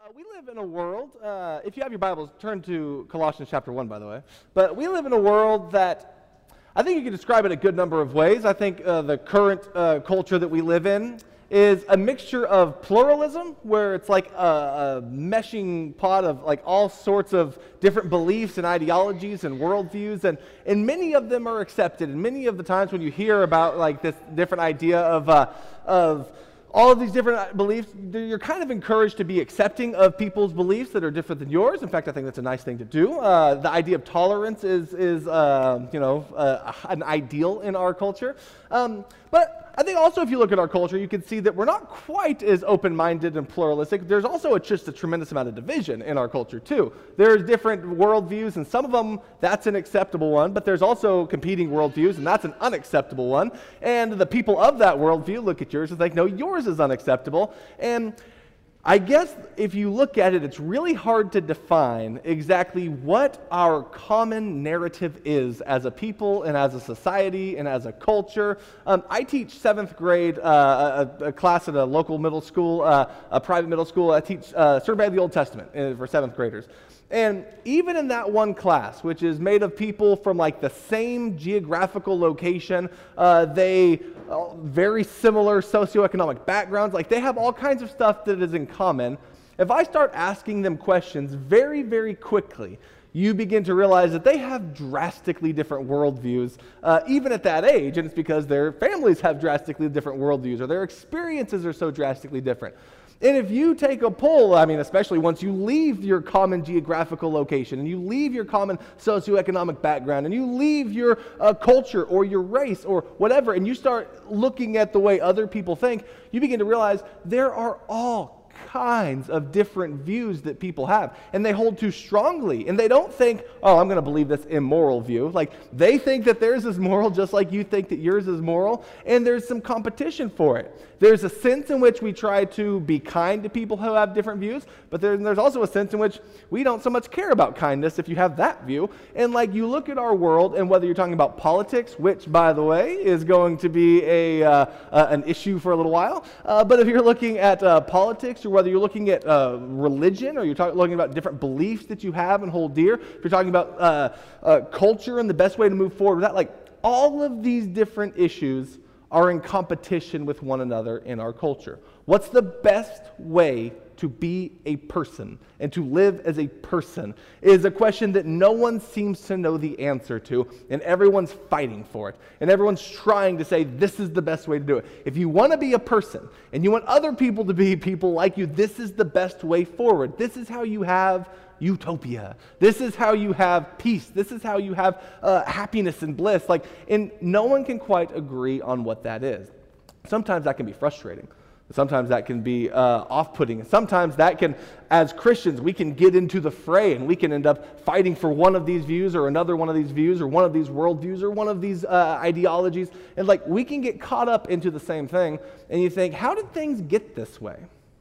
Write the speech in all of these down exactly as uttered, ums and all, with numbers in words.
we live in a world, uh, if you have your Bibles, turn to Colossians chapter one, by the way. But we live in a world that I think you can describe it a good number of ways. I think uh, the current uh, culture that we live in is a mixture of pluralism, where it's like a, a meshing pot of like all sorts of different beliefs and ideologies and worldviews, and, and many of them are accepted. And many of the times when you hear about like this different idea of uh, of all of these different beliefs, you're kind of encouraged to be accepting of people's beliefs that are different than yours. In fact, I think that's a nice thing to do. Uh, the idea of tolerance is, is uh, you know, uh, an ideal in our culture. Um, but I think also if you look at our culture, you can see that we're not quite as open-minded and pluralistic. There's also a, just a tremendous amount of division in our culture too. There's different worldviews, and some of them, that's an acceptable one, but there's also competing worldviews, and that's an unacceptable one. And the people of that worldview look at yours and think, no, yours is unacceptable. And I guess if you look at it, it's really hard to define exactly what our common narrative is as a people and as a society and as a culture. Um, I teach seventh grade, uh, a, a class at a local middle school, uh, a private middle school. I teach uh, Survey of the Old Testament uh, for seventh graders. And even in that one class, which is made of people from like the same geographical location, uh, they uh, very similar socioeconomic backgrounds, like they have all kinds of stuff that is in common. If I start asking them questions very, very quickly, you begin to realize that they have drastically different worldviews, uh, even at that age, and it's because their families have drastically different worldviews, or their experiences are so drastically different. And if you take a poll, I mean, especially once you leave your common geographical location, and you leave your common socioeconomic background, and you leave your uh, culture or your race or whatever, and you start looking at the way other people think, you begin to realize there are all kinds of different views that people have, and they hold too strongly, and they don't think, oh, I'm going to believe this immoral view. Like, they think that theirs is moral just like you think that yours is moral, and there's some competition for it. There's a sense in which we try to be kind to people who have different views, but there, there's also a sense in which we don't so much care about kindness if you have that view. And like, you look at our world, and whether you're talking about politics, which, by the way, is going to be a uh, uh, an issue for a little while, uh, but if you're looking at uh, politics, or whether you're looking at uh, religion, or you're talk, looking about different beliefs that you have and hold dear, if you're talking about uh, uh, culture and the best way to move forward with that, like, all of these different issues are in competition with one another in our culture. What's the best way to be a person and to live as a person is a question that no one seems to know the answer to, and everyone's fighting for it. And everyone's trying to say, this is the best way to do it. If you want to be a person, and you want other people to be people like you, this is the best way forward. This is how you have utopia. This is how you have peace. This is how you have uh, happiness and bliss. Like, and no one can quite agree on what that is. Sometimes that can be frustrating. Sometimes that can be uh, off-putting. And sometimes that can, as Christians, we can get into the fray, and we can end up fighting for one of these views or another one of these views or one of these worldviews or one of these uh, ideologies. And like, we can get caught up into the same thing. And you think, how did things get this way?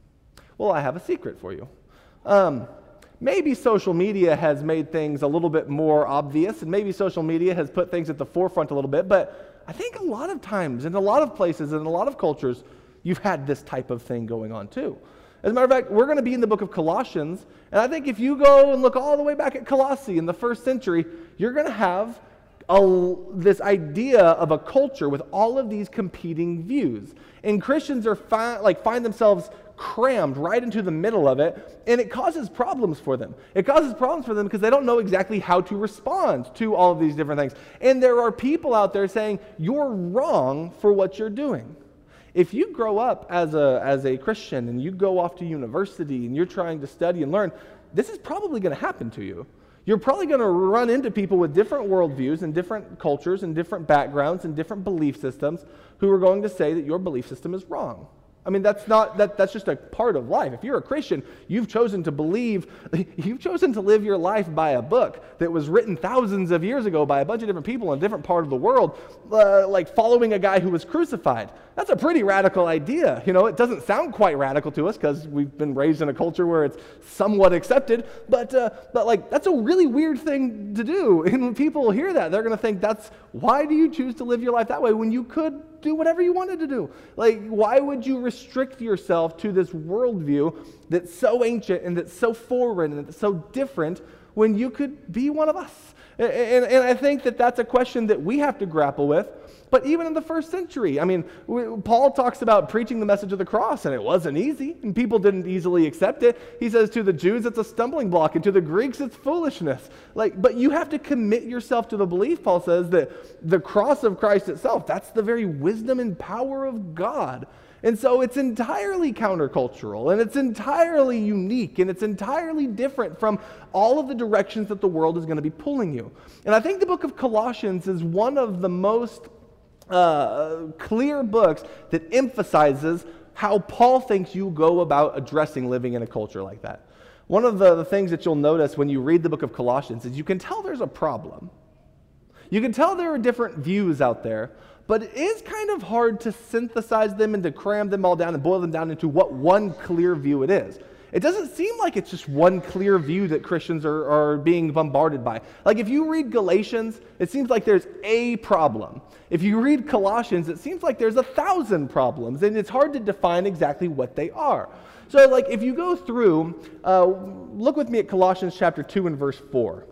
Well, I have a secret for you. Um, Maybe social media has made things a little bit more obvious, and maybe social media has put things at the forefront a little bit, but I think a lot of times, in a lot of places, in a lot of cultures, you've had this type of thing going on too. As a matter of fact, we're going to be in the book of Colossians, and I think if you go and look all the way back at Colossae in the first century, you're going to have a, this idea of a culture with all of these competing views. And Christians are fi- like find themselves crammed right into the middle of it, and it causes problems for them. It causes problems for them because they don't know exactly how to respond to all of these different things. And there are people out there saying, you're wrong for what you're doing. If you grow up as a, as a Christian and you go off to university and you're trying to study and learn, this is probably going to happen to you. You're probably going to run into people with different worldviews and different cultures and different backgrounds and different belief systems who are going to say that your belief system is wrong. I mean, that's not that that's just a part of life. If you're a Christian, you've chosen to believe, you've chosen to live your life by a book that was written thousands of years ago by a bunch of different people in a different part of the world, uh, like following a guy who was crucified. That's a pretty radical idea. You know, it doesn't sound quite radical to us because we've been raised in a culture where it's somewhat accepted, but uh, but like, that's a really weird thing to do. And when people hear that, they're going to think, that's, why do you choose to live your life that way when you could do whatever you wanted to do. Like, why would you restrict yourself to this worldview that's so ancient and that's so foreign and that's so different when you could be one of us? And, and, and I think that that's a question that we have to grapple with. But even in the first century, I mean, we, Paul talks about preaching the message of the cross, and it wasn't easy, and people didn't easily accept it. He says to the Jews, it's a stumbling block, and to the Greeks, it's foolishness. Like, but you have to commit yourself to the belief, Paul says, that the cross of Christ itself, that's the very wisdom and power of God. And so it's entirely countercultural, and it's entirely unique, and it's entirely different from all of the directions that the world is going to be pulling you. And I think the book of Colossians is one of the most Uh, clear books that emphasizes how Paul thinks you go about addressing living in a culture like that. One of the, the things that you'll notice when you read the book of Colossians is you can tell there's a problem. You can tell there are different views out there, but it is kind of hard to synthesize them and to cram them all down and boil them down into what one clear view it is. It doesn't seem like it's just one clear view that Christians are, are being bombarded by. Like if you read Galatians, it seems like there's a problem. If you read Colossians, it seems like there's a thousand problems, and it's hard to define exactly what they are. So like if you go through, uh, look with me at Colossians chapter two and verse four.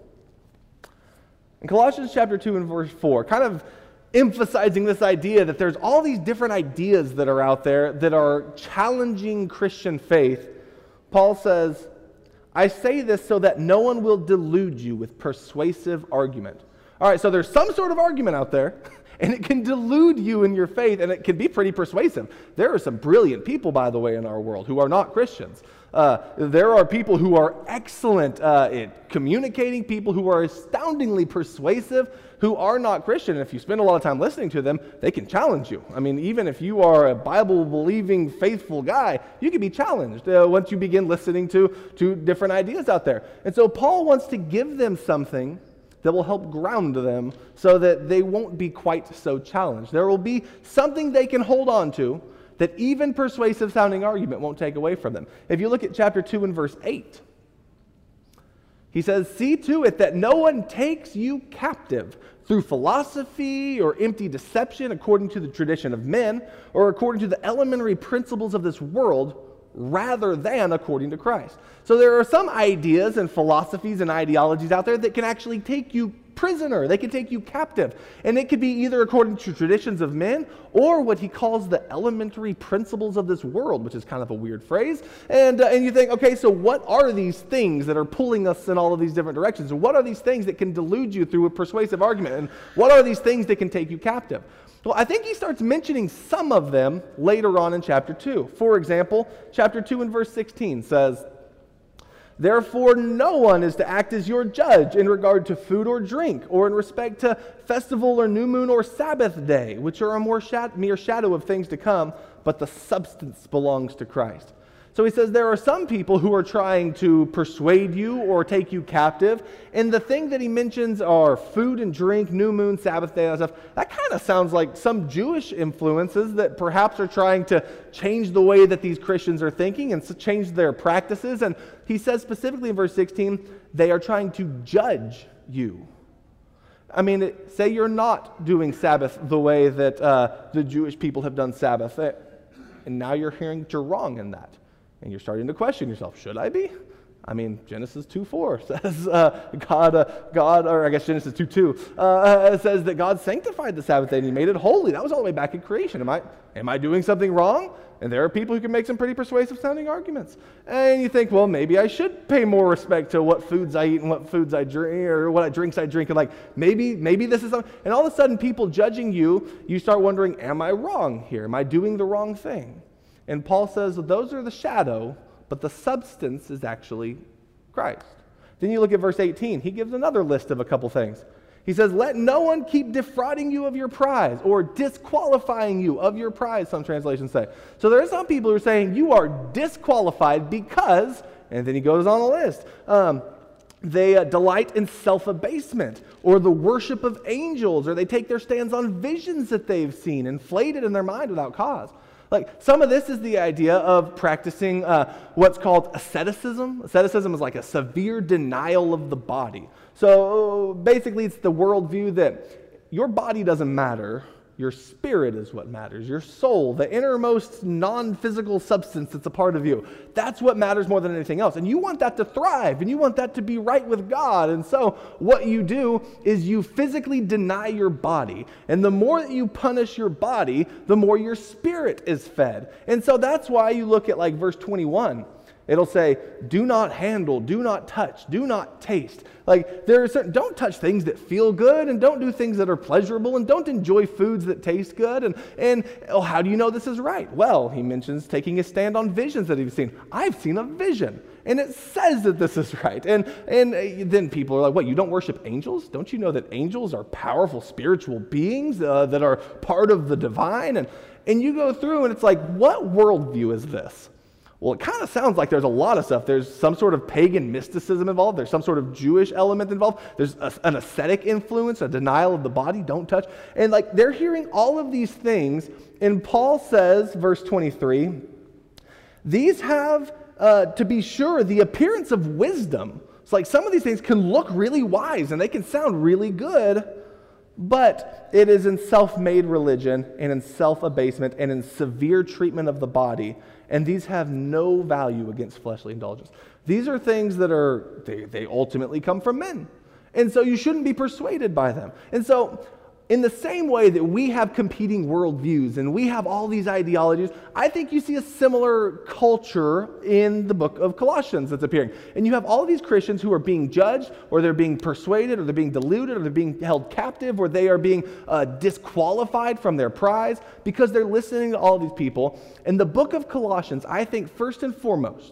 In Colossians chapter two and verse four, kind of emphasizing this idea that there's all these different ideas that are out there that are challenging Christian faith, Paul says, I say this so that no one will delude you with persuasive argument. All right, so there's some sort of argument out there, and it can delude you in your faith, and it can be pretty persuasive. There are some brilliant people, by the way, in our world who are not Christians. Uh, there are people who are excellent uh, at communicating, people who are astoundingly persuasive, who are not Christian. And if you spend a lot of time listening to them, they can challenge you. I mean, even if you are a Bible-believing, faithful guy, you can be challenged uh, once you begin listening to, to different ideas out there. And so Paul wants to give them something that will help ground them so that they won't be quite so challenged. There will be something they can hold on to that even persuasive sounding argument won't take away from them. If you look at chapter two and verse eight, he says, see to it that no one takes you captive through philosophy or empty deception according to the tradition of men or according to the elementary principles of this world, rather than according to Christ. So there are some ideas and philosophies and ideologies out there that can actually take you prisoner. They can take you captive. And it could be either according to traditions of men or what he calls the elementary principles of this world, which is kind of a weird phrase. And, uh, and you think, okay, so what are these things that are pulling us in all of these different directions? What are these things that can delude you through a persuasive argument? And what are these things that can take you captive? Well, I think he starts mentioning some of them later on in chapter two. For example, chapter two and verse sixteen says, therefore, no one is to act as your judge in regard to food or drink, or in respect to festival or new moon or Sabbath day, which are a more shad- mere shadow of things to come, but the substance belongs to Christ. So he says there are some people who are trying to persuade you or take you captive, and the thing that he mentions are food and drink, new moon, Sabbath day, and stuff. That kind of sounds like some Jewish influences that perhaps are trying to change the way that these Christians are thinking and change their practices. And he says specifically in verse sixteen, they are trying to judge you. I mean, it, say you're not doing Sabbath the way that uh, the Jewish people have done Sabbath, and now you're hearing that you're wrong in that. And you're starting to question yourself, should I be? I mean, Genesis two four says uh, God, uh, God, or I guess Genesis two two uh, says that God sanctified the Sabbath day and he made it holy. That was all the way back in creation. Am I, am I doing something wrong? And there are people who can make some pretty persuasive sounding arguments. And you think, well, maybe I should pay more respect to what foods I eat and what foods I drink, or what drinks I drink. And like, maybe, maybe this is something. And all of a sudden, people judging you, you start wondering, am I wrong here? Am I doing the wrong thing? And Paul says that those are the shadow, but the substance is actually Christ. Then you look at verse eighteen. He gives another list of a couple things. He says, let no one keep defrauding you of your prize or disqualifying you of your prize, some translations say. So there are some people who are saying you are disqualified because, and then he goes on a list, um, they uh, delight in self-abasement or the worship of angels, or they take their stands on visions that they've seen, inflated in their mind without cause. Like, some of this is the idea of practicing uh, what's called asceticism. Asceticism is like a severe denial of the body. So basically, it's the worldview that your body doesn't matter, Your spirit is what matters. Your soul, the innermost non-physical substance that's a part of you. That's what matters more than anything else. And you want that to thrive, and you want that to be right with God. And so what you do is you physically deny your body. And the more that you punish your body, the more your spirit is fed. And so that's why you look at like verse twenty-one. It'll say, do not handle, do not touch, do not taste. Like there are certain, don't touch things that feel good, and don't do things that are pleasurable, and don't enjoy foods that taste good. And, and oh, how do you know this is right? Well, he mentions taking a stand on visions that he's seen. I've seen a vision, and it says that this is right. And, and then people are like, what, you don't worship angels? Don't you know that angels are powerful spiritual beings uh, that are part of the divine? And, and you go through, and it's like, what worldview is this? Well, it kind of sounds like there's a lot of stuff. There's some sort of pagan mysticism involved. There's some sort of Jewish element involved. There's a, an ascetic influence, a denial of the body, don't touch. And like they're hearing all of these things. And Paul says, verse twenty-three, these have, uh, to be sure, the appearance of wisdom. It's like some of these things can look really wise and they can sound really good, but it is in self-made religion and in self-abasement and in severe treatment of the body. And these have no value against fleshly indulgence. These are things that are, they, they ultimately come from men. And so you shouldn't be persuaded by them. And so in the same way that we have competing worldviews and we have all these ideologies, I think you see a similar culture in the book of Colossians that's appearing. And you have all of these Christians who are being judged, or they're being persuaded, or they're being deluded, or they're being held captive, or they are being uh, disqualified from their prize because they're listening to all of these people. And the book of Colossians, I think first and foremost,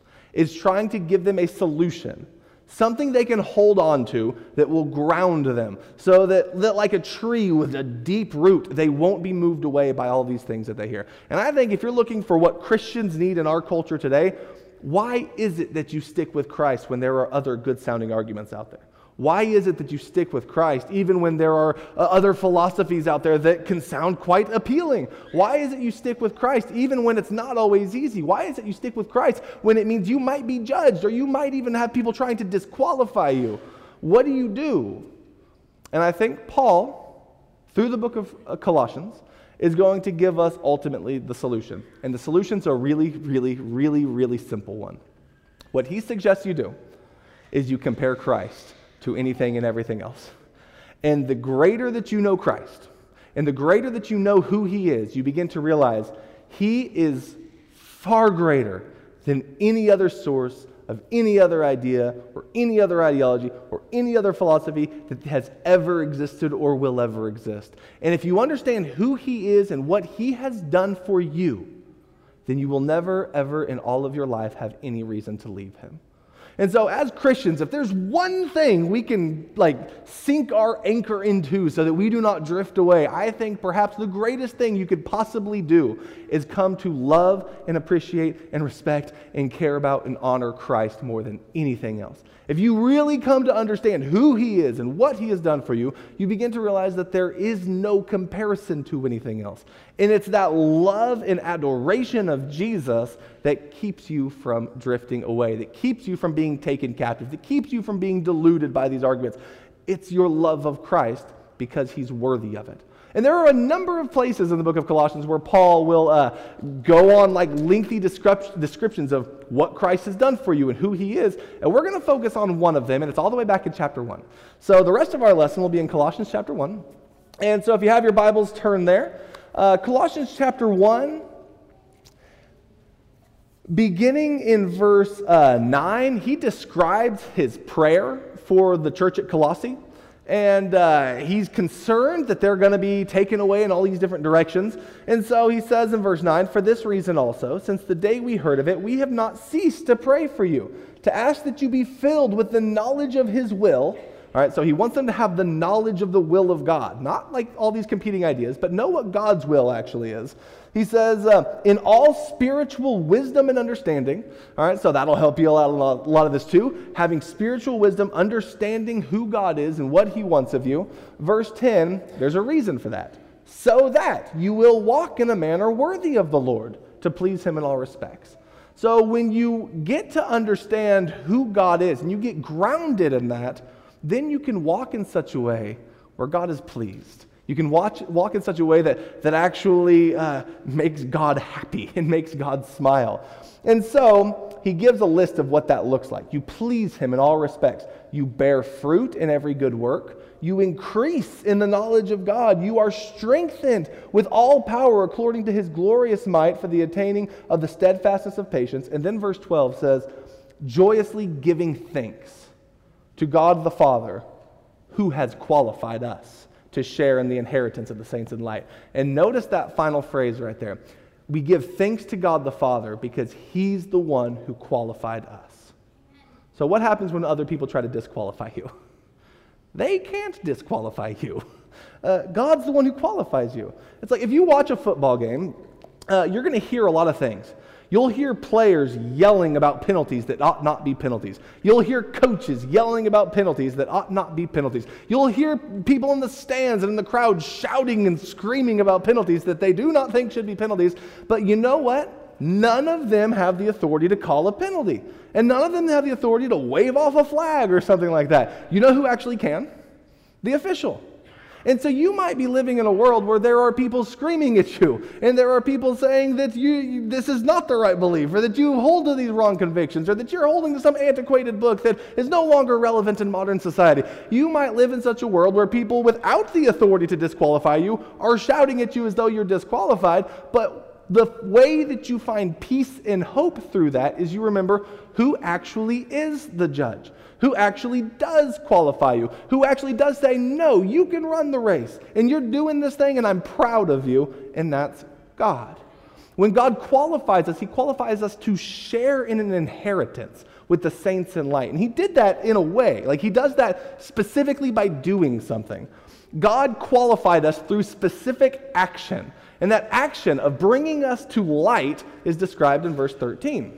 is trying to give them a solution. Something they can hold on to that will ground them so that, that like a tree with a deep root, they won't be moved away by all these things that they hear. And I think if you're looking for what Christians need in our culture today, why is it that you stick with Christ when there are other good-sounding arguments out there? Why is it that you stick with Christ even when there are uh, other philosophies out there that can sound quite appealing? Why is it you stick with Christ even when it's not always easy? Why is it you stick with Christ when it means you might be judged, or you might even have people trying to disqualify you? What do you do? And I think Paul, through the book of uh, Colossians, is going to give us ultimately the solution. And the solution's a really, really, really, really simple one. What he suggests you do is you compare Christ to anything and everything else. And the greater that you know Christ, and the greater that you know who he is, you begin to realize he is far greater than any other source of any other idea or any other ideology or any other philosophy that has ever existed or will ever exist. And if you understand who he is and what he has done for you, then you will never, ever in all of your life have any reason to leave him. And so as Christians, if there's one thing we can like sink our anchor into so that we do not drift away, I think perhaps the greatest thing you could possibly do is come to love and appreciate and respect and care about and honor Christ more than anything else. If you really come to understand who he is and what he has done for you, you begin to realize that there is no comparison to anything else. And it's that love and adoration of Jesus that keeps you from drifting away, that keeps you from being taken captive, that keeps you from being deluded by these arguments. It's your love of Christ because he's worthy of it. And there are a number of places in the book of Colossians where Paul will uh, go on like lengthy descrip- descriptions of what Christ has done for you and who he is. And we're going to focus on one of them, and it's all the way back in chapter one. So the rest of our lesson will be in Colossians chapter one. And so if you have your Bibles, turn there. Uh, Colossians chapter one, beginning in verse uh, nine, he describes his prayer for the church at Colossae. And uh, he's concerned that they're going to be taken away in all these different directions. And so he says in verse nine, for this reason also, since the day we heard of it, we have not ceased to pray for you, to ask that you be filled with the knowledge of his will. All right, so he wants them to have the knowledge of the will of God, not like all these competing ideas, but know what God's will actually is. He says, uh, in all spiritual wisdom and understanding. All right, so that'll help you out a lot, a lot of this too. Having spiritual wisdom, understanding who God is and what he wants of you. Verse ten, there's a reason for that. So that you will walk in a manner worthy of the Lord, to please him in all respects. So when you get to understand who God is and you get grounded in that, then you can walk in such a way where God is pleased. You can watch, walk in such a way that, that actually uh, makes God happy and makes God smile. And so he gives a list of what that looks like. You please him in all respects. You bear fruit in every good work. You increase in the knowledge of God. You are strengthened with all power according to his glorious might for the attaining of the steadfastness of patience. And then verse twelve says, joyously giving thanks to God the Father, who has qualified us to share in the inheritance of the saints in light. And notice that final phrase right there. We give thanks to God the Father because he's the one who qualified us. So what happens when other people try to disqualify you? They can't disqualify you. Uh, God's the one who qualifies you. It's like if you watch a football game, uh, you're going to hear a lot of things. You'll hear players yelling about penalties that ought not be penalties. You'll hear coaches yelling about penalties that ought not be penalties. You'll hear people in the stands and in the crowd shouting and screaming about penalties that they do not think should be penalties. But you know what? None of them have the authority to call a penalty. And none of them have the authority to wave off a flag or something like that. You know who actually can? The official. And so you might be living in a world where there are people screaming at you, and there are people saying that you, you this is not the right belief, or that you hold to these wrong convictions, or that you're holding to some antiquated book that is no longer relevant in modern society. You might live in such a world where people without the authority to disqualify you are shouting at you as though you're disqualified, but the way that you find peace and hope through that is you remember who actually is the judge, who actually does qualify you, who actually does say, no, you can run the race, and you're doing this thing, and I'm proud of you, and that's God. When God qualifies us, he qualifies us to share in an inheritance with the saints in light. And he did that in a way. Like he does that specifically by doing something. God qualified us through specific action. And that action of bringing us to light is described in verse thirteen.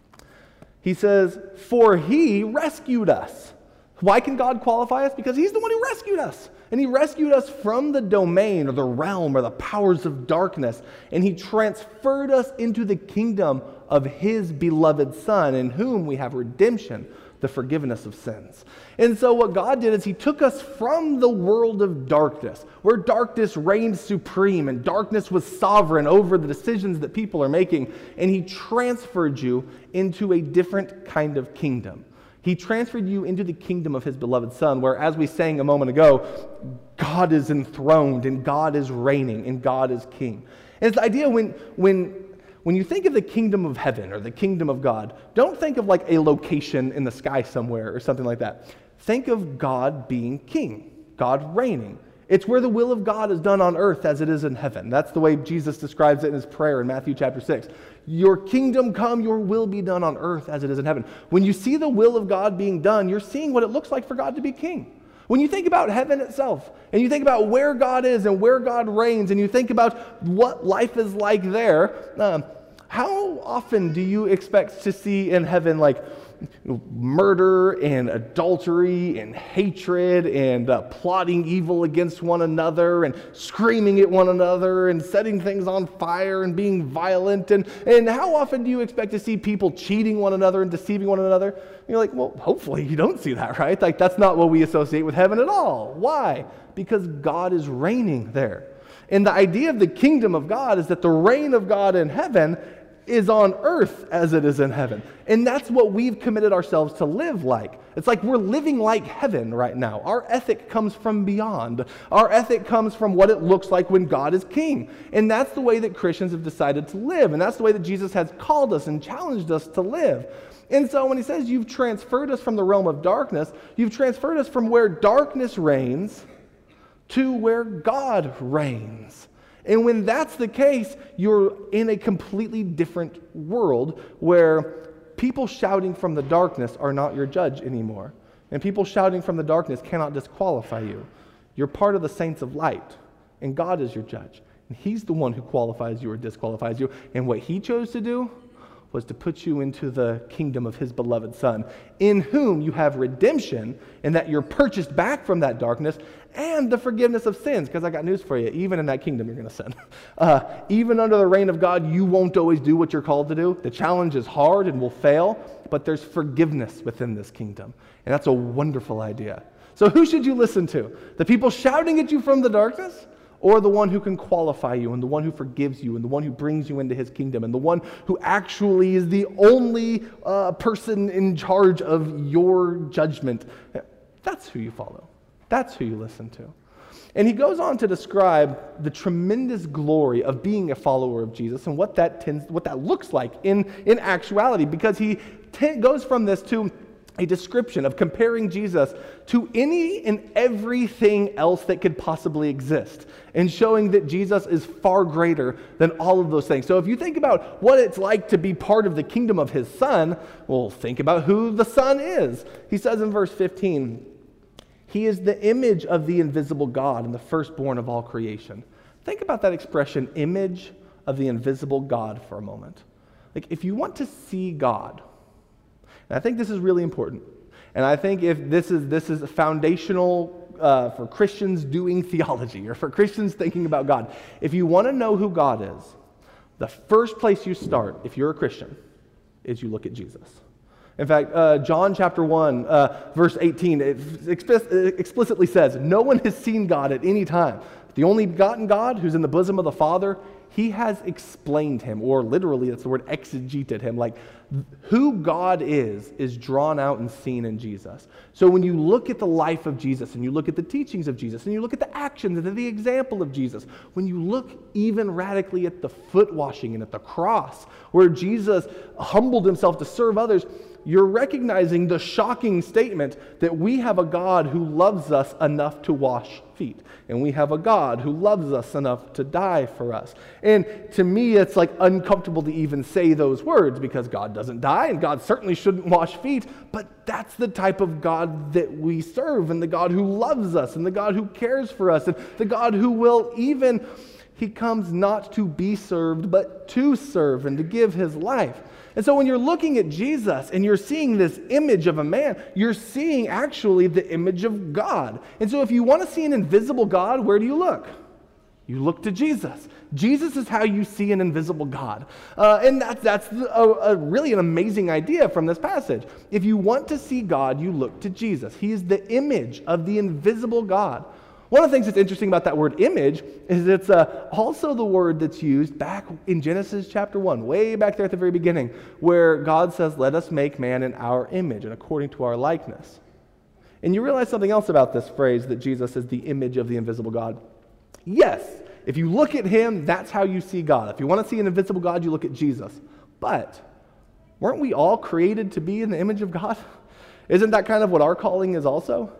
He says, for he rescued us. Why can God qualify us? Because he's the one who rescued us. And he rescued us from the domain or the realm or the powers of darkness. And he transferred us into the kingdom of his beloved Son, in whom we have redemption, the forgiveness of sins. And so what God did is he took us from the world of darkness, where darkness reigned supreme and darkness was sovereign over the decisions that people are making, and he transferred you into a different kind of kingdom. He transferred you into the kingdom of his beloved Son, where, as we sang a moment ago, God is enthroned and God is reigning and God is king. And it's the idea when when When you think of the kingdom of heaven or the kingdom of God, don't think of like a location in the sky somewhere or something like that. Think of God being king, God reigning. It's where the will of God is done on earth as it is in heaven. That's the way Jesus describes it in his prayer in Matthew chapter six. Your kingdom come, your will be done on earth as it is in heaven. When you see the will of God being done, you're seeing what it looks like for God to be king. When you think about heaven itself, and you think about where God is and where God reigns, and you think about what life is like there, um, how often do you expect to see in heaven like murder and adultery and hatred and uh, plotting evil against one another and screaming at one another and setting things on fire and being violent? And, and how often do you expect to see people cheating one another and deceiving one another? And you're like, well, hopefully you don't see that, right? Like that's not what we associate with heaven at all. Why? Because God is reigning there. And the idea of the kingdom of God is that the reign of God in heaven is on earth as it is in heaven. And that's what we've committed ourselves to live like. It's like we're living like heaven right now. Our ethic comes from beyond. Our ethic comes from what it looks like when God is king. And that's the way that Christians have decided to live. And that's the way that Jesus has called us and challenged us to live. And so when he says you've transferred us from the realm of darkness, you've transferred us from where darkness reigns to where God reigns. And when that's the case, you're in a completely different world where people shouting from the darkness are not your judge anymore. And people shouting from the darkness cannot disqualify you. You're part of the saints of light, and God is your judge. And he's the one who qualifies you or disqualifies you. And what he chose to do was to put you into the kingdom of his beloved Son, in whom you have redemption, and that you're purchased back from that darkness, and the forgiveness of sins. Because I got news for you, even in that kingdom you're going to sin. Uh, even under the reign of God, you won't always do what you're called to do. The challenge is hard and will fail, but there's forgiveness within this kingdom. And that's a wonderful idea. So who should you listen to? The people shouting at you from the darkness? Or the one who can qualify you, and the one who forgives you, and the one who brings you into his kingdom, and the one who actually is the only uh, person in charge of your judgment? That's who you follow. That's who you listen to. And he goes on to describe the tremendous glory of being a follower of Jesus and what that tends, what that looks like in, in actuality, because he t- goes from this to a description of comparing Jesus to any and everything else that could possibly exist, and showing that Jesus is far greater than all of those things. So if you think about what it's like to be part of the kingdom of his Son, well, think about who the Son is. He says in verse fifteen, he is the image of the invisible God and the firstborn of all creation. Think about that expression, image of the invisible God, for a moment. Like, if you want to see God, and I think this is really important. And I think if this is this is foundational uh, for Christians doing theology, or for Christians thinking about God. If you want to know who God is, the first place you start, if you're a Christian, is you look at Jesus. In fact, uh, John chapter one, uh, verse eighteen, it exp- explicitly says, no one has seen God at any time. The only begotten God who's in the bosom of the Father, he has explained him, or literally, that's the word, exegeted him. Like, who God is, is drawn out and seen in Jesus. So when you look at the life of Jesus, and you look at the teachings of Jesus, and you look at the actions and the example of Jesus, when you look even radically at the foot washing and at the cross, where Jesus humbled himself to serve others, you're recognizing the shocking statement that we have a God who loves us enough to wash feet. And we have a God who loves us enough to die for us. And to me, it's like uncomfortable to even say those words, because God doesn't die, and God certainly shouldn't wash feet. But that's the type of God that we serve, and the God who loves us, and the God who cares for us, and the God who will even, he comes not to be served, but to serve and to give his life. And so when you're looking at Jesus and you're seeing this image of a man, you're seeing actually the image of God. And so if you want to see an invisible God, where do you look? You look to Jesus. Jesus is how you see an invisible God. Uh, and that, that's a, a really an amazing idea from this passage. If you want to see God, you look to Jesus. He is the image of the invisible God. One of the things that's interesting about that word image is it's uh, also the word that's used back in Genesis chapter one, way back there at the very beginning, where God says, let us make man in our image and according to our likeness. And you realize something else about this phrase, that Jesus is the image of the invisible God. Yes, if you look at him, that's how you see God. If you want to see an invisible God, you look at Jesus. But weren't we all created to be in the image of God? Isn't that kind of what our calling is also?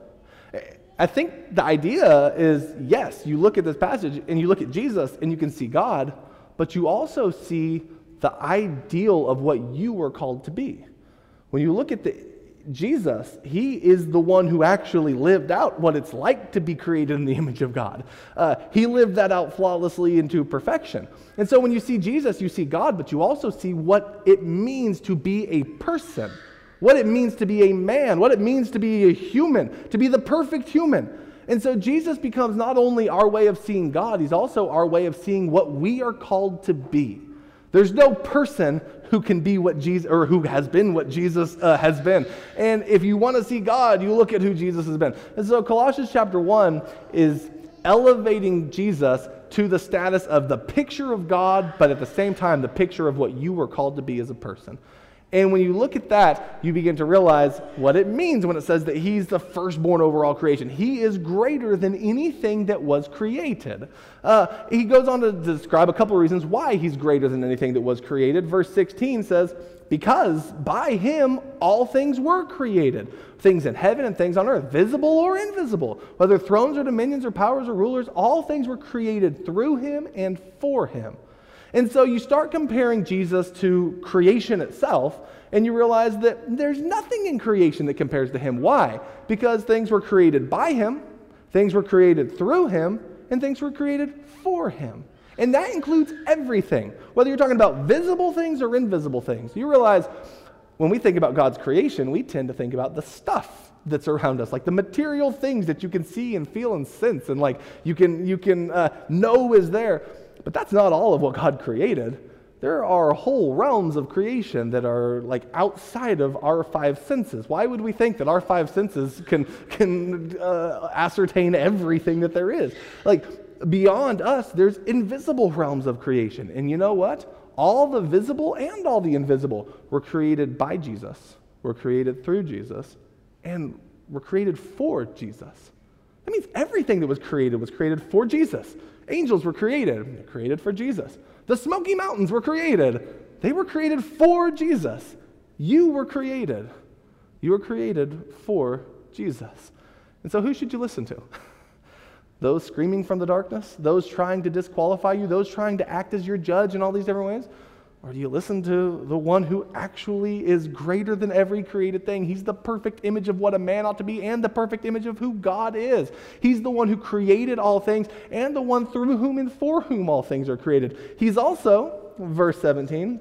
I think the idea is, yes, you look at this passage and you look at Jesus and you can see God, but you also see the ideal of what you were called to be. When you look at the Jesus, he is the one who actually lived out what it's like to be created in the image of God. Uh, he lived that out flawlessly into perfection. And so when you see Jesus, you see God, but you also see what it means to be a person. What it means to be a man, what it means to be a human, to be the perfect human. And so Jesus becomes not only our way of seeing God, he's also our way of seeing what we are called to be. There's no person who can be what Jesus, or who has been what Jesus uh, has been. And if you want to see God, you look at who Jesus has been. And so Colossians chapter one is elevating Jesus to the status of the picture of God, but at the same time, the picture of what you were called to be as a person. And when you look at that, you begin to realize what it means when it says that he's the firstborn over all creation. He is greater than anything that was created. Uh, he goes on to describe a couple of reasons why he's greater than anything that was created. Verse sixteen says, because by him all things were created, things in heaven and things on earth, visible or invisible, whether thrones or dominions or powers or rulers, all things were created through him and for him. And so you start comparing Jesus to creation itself, and you realize that there's nothing in creation that compares to him. Why? Because things were created by him, things were created through him, and things were created for him. And that includes everything, whether you're talking about visible things or invisible things. You realize when we think about God's creation, we tend to think about the stuff that's around us, like the material things that you can see and feel and sense, and like you can, you can uh, know is there. But that's not all of what God created. there are whole realms of creation that are like outside of our five senses. Why would we think that our five senses can, can uh, ascertain everything that there is? Like, beyond us, there's invisible realms of creation. And you know what? All the visible and all the invisible were created by Jesus, were created through Jesus, and were created for Jesus. That means everything that was created was created for Jesus. Angels were created, created for Jesus. The Smoky Mountains were created. They were created for Jesus. You were created. You were created for Jesus. And so who should you listen to? Those screaming from the darkness? Those trying to disqualify you? Those trying to act as your judge in all these different ways? Or do you listen to the one who actually is greater than every created thing? He's the perfect image of what a man ought to be and the perfect image of who God is. He's the one who created all things and the one through whom and for whom all things are created. He's also, verse seventeen,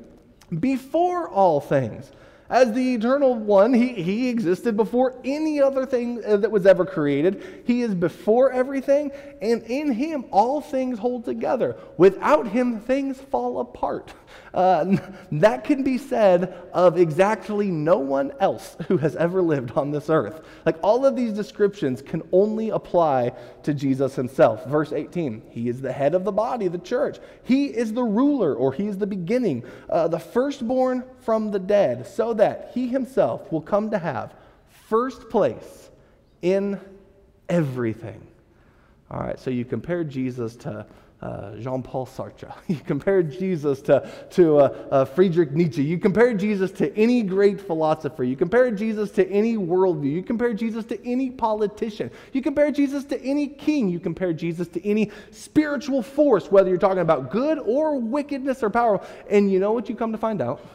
before all things. As the eternal one, he, he existed before any other thing that was ever created. He is before everything, and in him all things hold together. Without him, things fall apart. Uh, that can be said of exactly no one else who has ever lived on this earth. Like, all of these descriptions can only apply to Jesus himself. Verse eighteen, he is the head of the body, the church. He is the ruler, or he is the beginning, uh, the firstborn from the dead, so that he himself will come to have first place in everything. All right, so you compare Jesus to uh, Jean-Paul Sartre. You compare Jesus to, to uh, uh, Friedrich Nietzsche. You compare Jesus to any great philosopher. You compare Jesus to any worldview. You compare Jesus to any politician. You compare Jesus to any king. You compare Jesus to any spiritual force, whether you're talking about good or wickedness or power. And you know what you come to find out?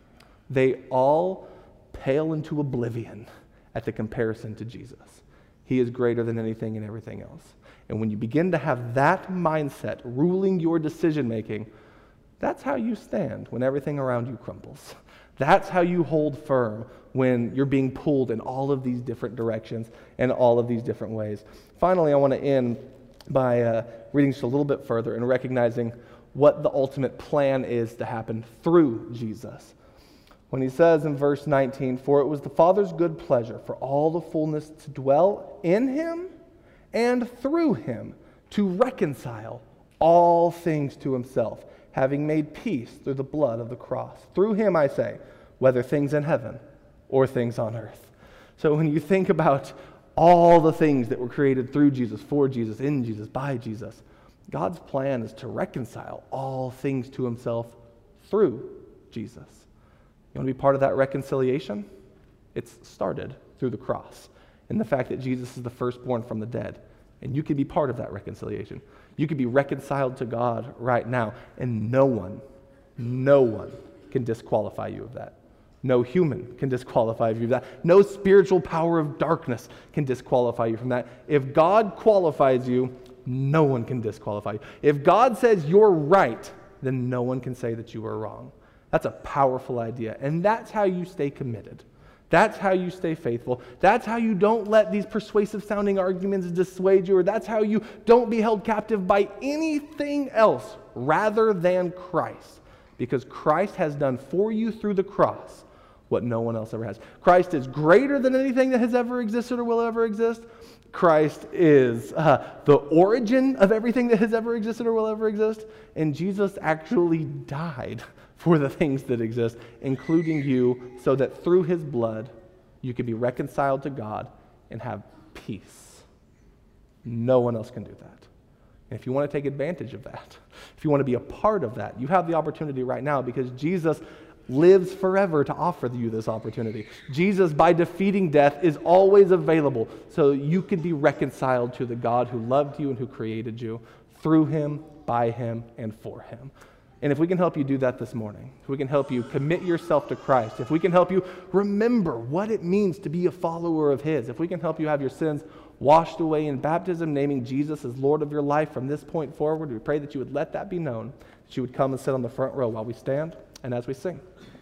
They all pale into oblivion at the comparison to Jesus. He is greater than anything and everything else. And when you begin to have that mindset ruling your decision making, that's how you stand when everything around you crumbles. That's how you hold firm when you're being pulled in all of these different directions and all of these different ways. Finally, I want to end by uh, reading just a little bit further and recognizing what the ultimate plan is to happen through Jesus. When he says in verse nineteen, for it was the Father's good pleasure for all the fullness to dwell in him and through him to reconcile all things to himself, having made peace through the blood of the cross. Through him, I say, whether things in heaven or things on earth. So when you think about all the things that were created through Jesus, for Jesus, in Jesus, by Jesus, God's plan is to reconcile all things to himself through Jesus. You want to be part of that reconciliation? It's started through the cross and the fact that Jesus is the firstborn from the dead. And you can be part of that reconciliation. You can be reconciled to God right now, and no one, no one can disqualify you of that. No human can disqualify you of that. No spiritual power of darkness can disqualify you from that. If God qualifies you, no one can disqualify you. If God says you're right, then no one can say that you are wrong. That's a powerful idea, and that's how you stay committed. That's how you stay faithful. That's how you don't let these persuasive-sounding arguments dissuade you, or that's how you don't be held captive by anything else rather than Christ, because Christ has done for you through the cross what no one else ever has. Christ is greater than anything that has ever existed or will ever exist. Christ is uh, the origin of everything that has ever existed or will ever exist, and Jesus actually died for the things that exist, including you, so that through his blood you can be reconciled to God and have peace. No one else can do that. And if you want to take advantage of that, if you want to be a part of that, you have the opportunity right now, because Jesus lives forever to offer you this opportunity. Jesus, by defeating death, is always available so you can be reconciled to the God who loved you and who created you through him, by him, and for him. And if we can help you do that this morning, if we can help you commit yourself to Christ, if we can help you remember what it means to be a follower of his, if we can help you have your sins washed away in baptism, naming Jesus as Lord of your life from this point forward, we pray that you would let that be known, that you would come and sit on the front row while we stand and as we sing.